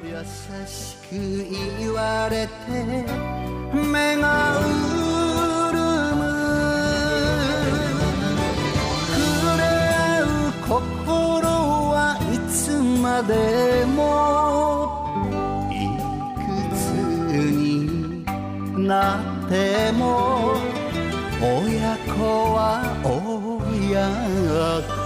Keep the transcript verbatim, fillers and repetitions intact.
優しく言われて目が潤む触れ合う心はいつまでもいくつになっても親子は親子